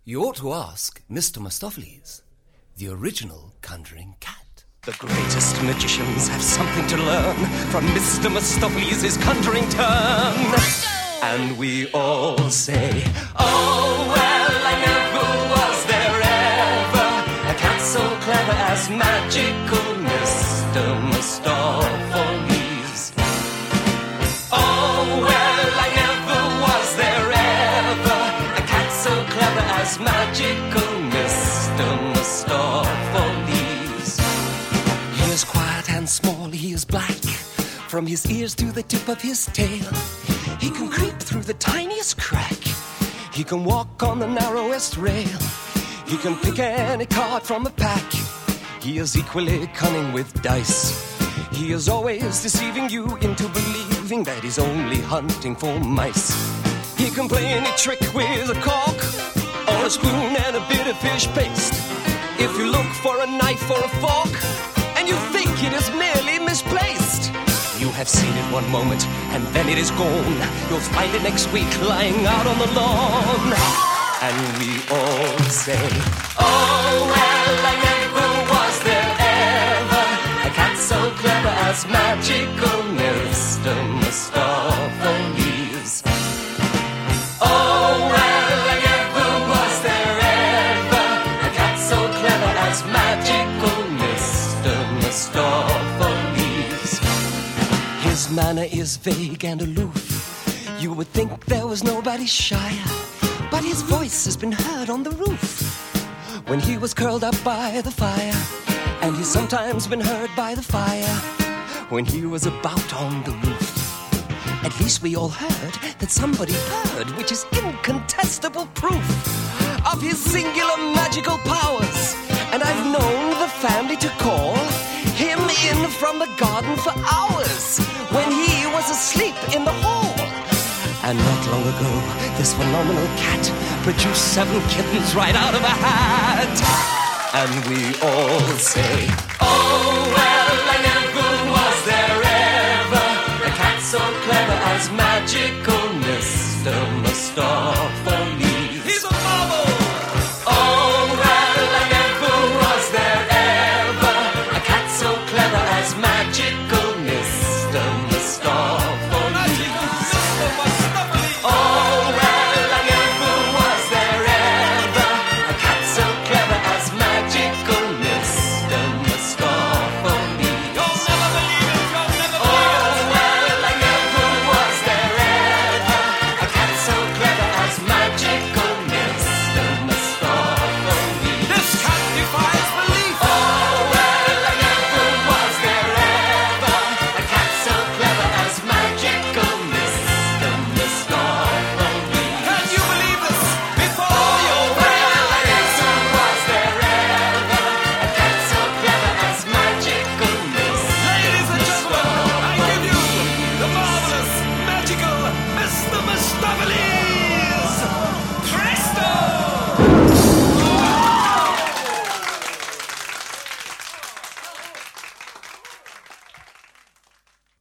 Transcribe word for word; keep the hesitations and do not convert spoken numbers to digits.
You ought to ask Mister Mistopheles, the original conjuring cat. The greatest magicians have something to learn from Mister Mistopheles' conjuring turn. And we all say, oh, well, I never was there ever a cat so clever as magical Mister Mistopheles. Oh, well, I never was there ever a cat so clever as magical Mister Mistopheles. He is quiet and small, he is black, from his ears to the tip of his tail. He can creep through the tiniest crack. He can walk on the narrowest rail. He can pick any card from a pack. He is equally cunning with dice. He is always deceiving you into believing that he's only hunting for mice. He can play any trick with a cork or a spoon and a bit of fish paste. If you look for a knife or a fork and you think it is merely misplaced, you have seen it one moment and then it is gone. You'll find it next week lying out on the lawn. And we all say, oh, well, I never was there ever a cat so clever as magical Mister Mistopheles. Oh, well, I never was there ever a cat so clever as magical Mister Mistopheles. His manner is vague and aloof. You would think there was nobody shyer, but his voice has been heard on the roof when he was curled up by the fire. And he's sometimes been heard by the fire when he was about on the roof. At least we all heard that somebody heard, which is incontestable proof of his singular magical powers. And I've known the family to call him in from the garden for hours when he was asleep in the hall. And not long ago, this phenomenal cat produced seven kittens right out of a hat. And we all say, oh, well, I never was there ever a cat so clever as magical